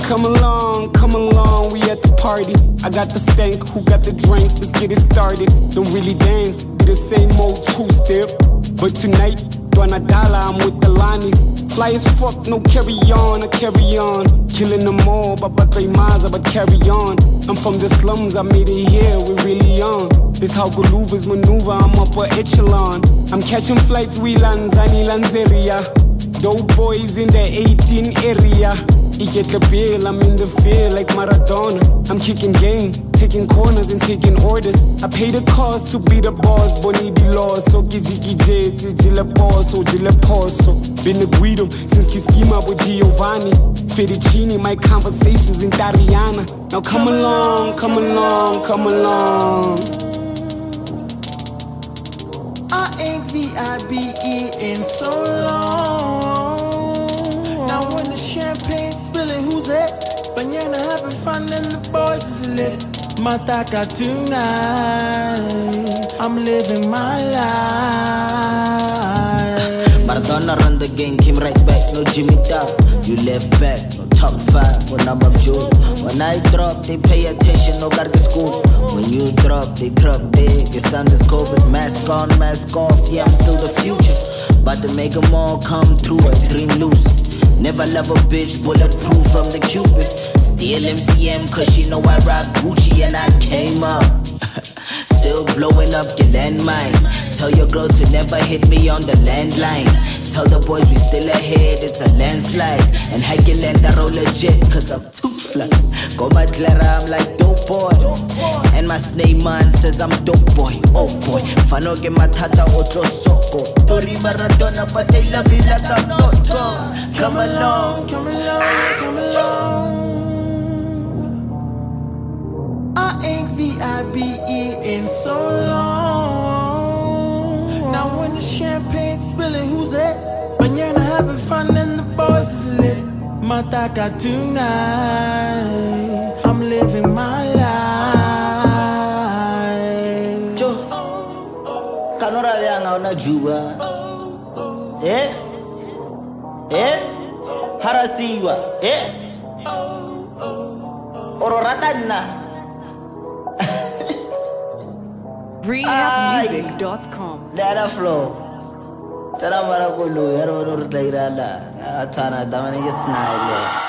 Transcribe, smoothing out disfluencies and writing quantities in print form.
Come along, we at the party. I got the stank, who got the drink? Let's get it started. Don't really dance, be the same old two-step. But tonight, Donadala, I'm with the Lanis. Fly as fuck, no carry on, I carry on. Killing them all, but Maza, but carry on. I'm from the slums, I made it here, we really on. This how Guluvas maneuver, I'm upper echelon. I'm catching flights, we Lanzani, Lanzeria. Dope boys in the 18 area. You get the bill, I'm in the field like Maradona. I'm kicking game, taking corners and taking orders. I pay the cost to be the boss, Bonidi law. So Gigi Gile Poso, Gile Poso. Been the Guido since Kiskima with Giovanni. Fettuccine, my conversations in Tariana. Now come along, come along, come along. I ain't VIBE in so long. Now when the champagne spilling, who's it? Banyana having fun and the boys is lit. Mataka tonight, I'm living my life. Maradona run the game, came right back, no Jimmy Dow. You left back, no top 5, no number Joe. When I drop, they pay attention, no got the school. When you drop, they drop dead. Your son is COVID, mask on, mask off. Yeah, I'm still the future. About to make them all come true, a dream loose. Never love a bitch, bulletproof from the Cupid. Still MCM, cause she know I rock Gucci and I came up. Still blowing up your landmine. Tell your girl to never hit me on the landline. Tell the boys we still ahead, it's a landslide. And Hageland I roll legit, cause I'm too fly. Go my Clara, I'm like dope boy. And my snake man says I'm dope boy. Oh boy, Fano get my tata otro soko. Tori Maradona, but they love me like I'm not gone. Come along, Come along, come along. I ain't VIBE in so long. Now when the champagne spilling, who's it? Banyana having fun and the boys is lit. Mataka tonight, I'm living my life. Jo, kanora vyanga una juba. Harasiwa, Ororatana. BreeHapMusic.com. Let her flow. Tell them what I'm going to do. I don't know what to do. I'm going to smile.